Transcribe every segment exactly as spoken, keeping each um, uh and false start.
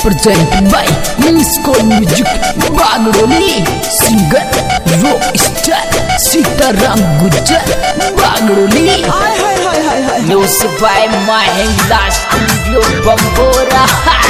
presented by Miniscore Music Bagdoli. Singer Rock Star Sitaram Gujjar Bagdoli. Music by Mahindra Studio Bambora.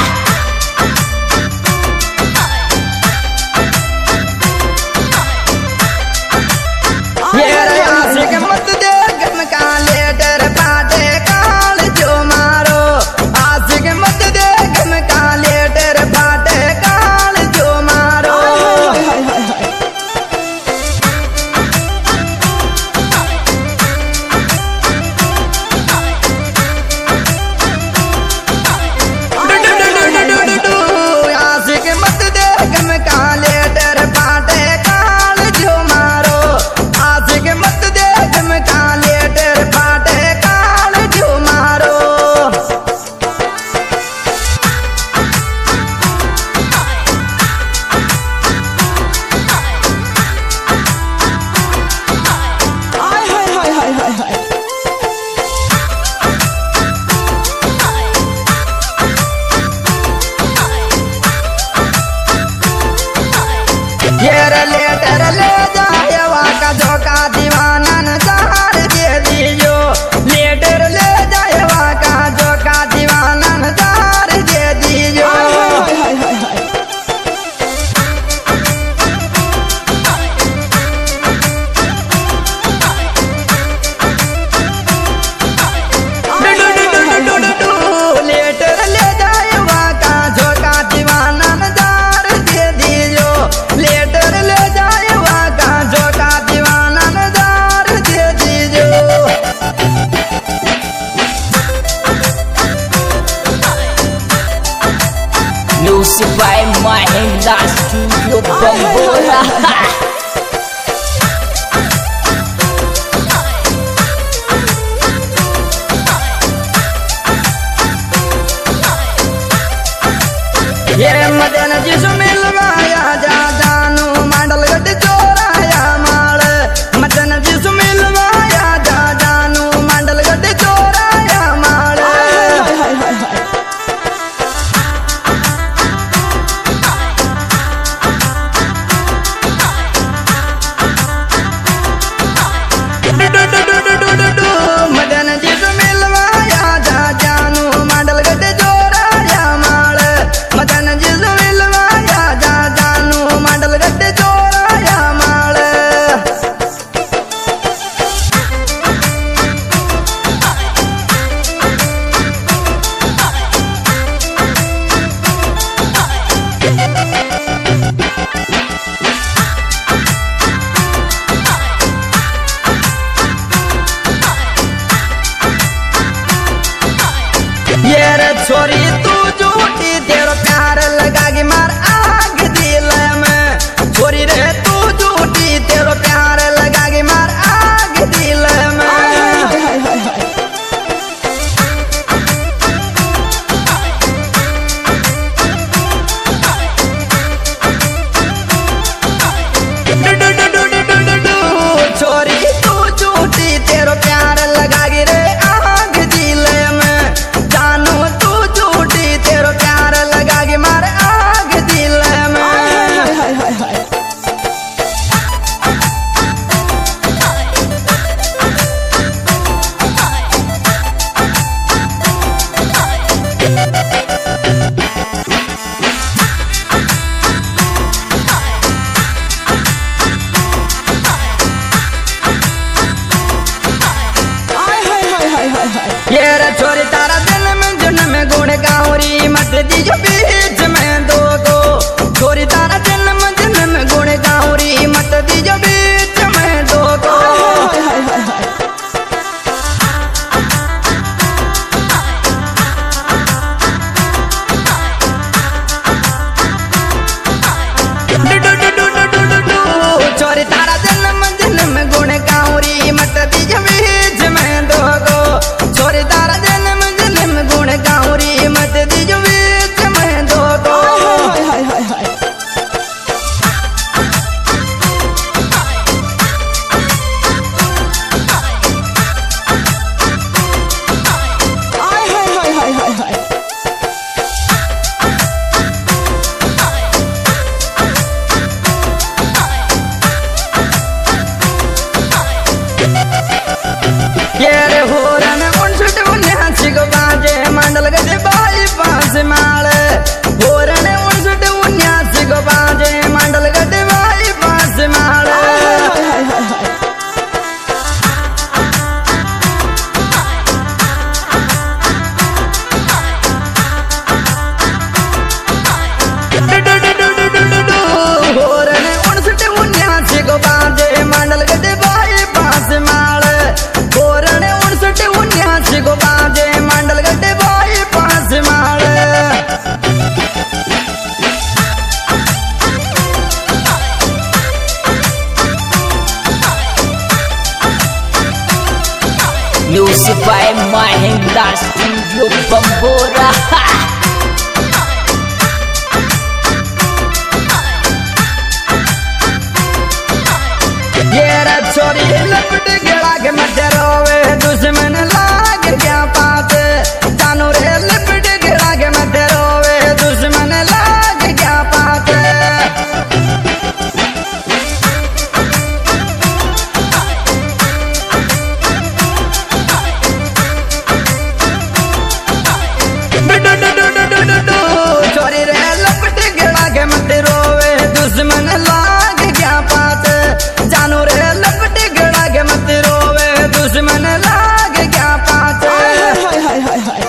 Music by Mahindra Studio Bambora. ये मदन जिसु मिलवाया जा जानू मंडल गड्ढ चोराया माल मदन जिसु मिलवाया जा जानू मंडल गड्ढ चोराया माल मदन जिसु मिलवाया जा जानू मंडल गड्ढ चोराया माल मदन जिसु मिलवाया जा जानू मंडल गड्ढ चोराया माल ये रे छोरी तू झूठी तेरा प्यार लगा के मार आग दिल में छोरी रे तू झूठी तेरा प्यार लगा के मार आग दिल में छोरी तू झूठी तेरा प्यार लगा के रे आग दिल में जानू तू झूठी तेरा प्यार लगा के मार आग दिल में ये रे छोरी तारा दिल में जन्म गुण गाउरी मत दीजो बीच में दो गो छोरी तारा दिल में जन्म गुण गाउरी मत दीजो बीच में दो गो छोरी तारा दिल में जन्म गुण गाउरी मत दीजो बीच में दो गो छोरी तारा जन्म जन्म गुण गाउरी मत दीजो बीच में दो गो बम्बोरा। ये रे छोरी लपट गिड़ा के मत रोवे दुश्मन लाग क्या पात जानू रे लपट गिड़ा के मत रोवे दुश्मन लाग क्या पात छोरी रे लपट गिड़ा के मत रोवे दुश्मन लाग क्या पात जानू रे लपट गिड़ा के मत रोवे दुश्मन लाग क्या पात हाय हाय हाय हाय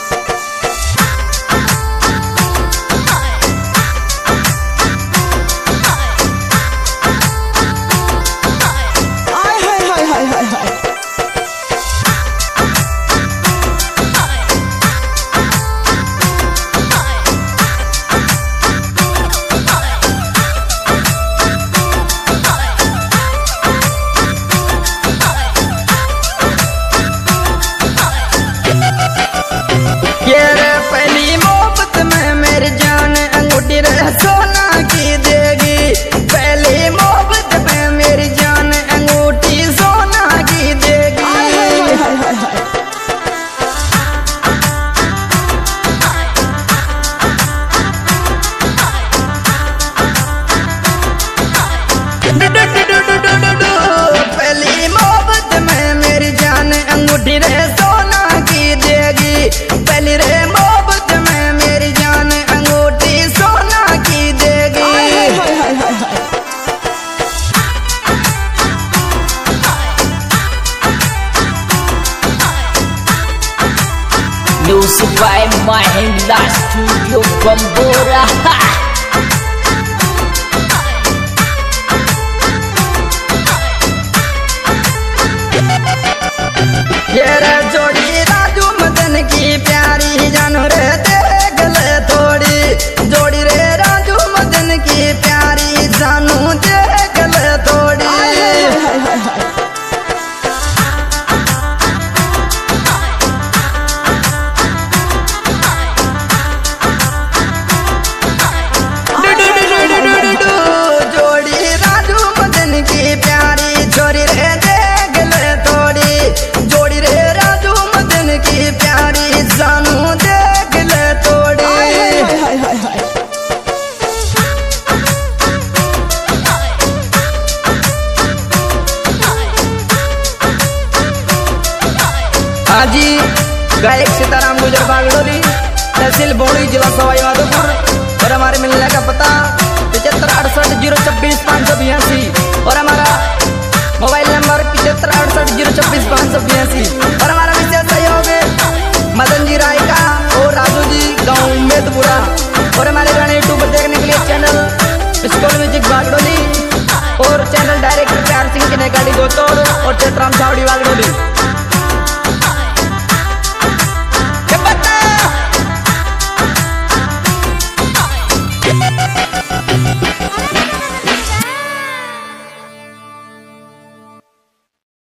ये रे पहली मोहब्बत में मेरी जान अंगूठी रे सोना की देगी पहली मोहब्बत में मेरी जान अंगूठी सोना की देगी पहली मोहब्बत में मेरी जान अंगूठी रे सोना की देगी पहली रे मोहब्बत में मेरी जान अंगूठी सोना की देगी Music by Mahindra Studio Bambora. ये रे जोड़ी राजू मदन की प्यारी जानू रे देख ले थोड़ी जोड़ी रे राजू मदन की प्यारी जानू देख ले थोड़ी जोड़ी राजू मदन की प्यारी छोरी रे देख ले थोड़ी जोड़ी रे राजू मदन की प्यारी जानू देख ले थोड़ी हाजी गायक सीताराम गुजर बागडोली तहसील बोड़ी जिला सवाई माधोपुर और हमारे मिलने का पता पचहत्तर अड़सठ जीरो छब्बीस पाँच सौ बयासी और हमारा मोबाइल नंबर पचहत्तर अड़सठ जीरो छब्बीस पाँच सौ बयासी और हमारा विशेष सहयोग मदन जी राय का और राजू जी गाँव मेदपुरा और हमारे गाने यूट्यूब पर देखने के लिए चैनल स्कूल म्यूजिक बागडोली और चैनल डायरेक्टर प्यार सिंह की नेकाली गोतोड़ और चित्राम छावड़ी बागडोली।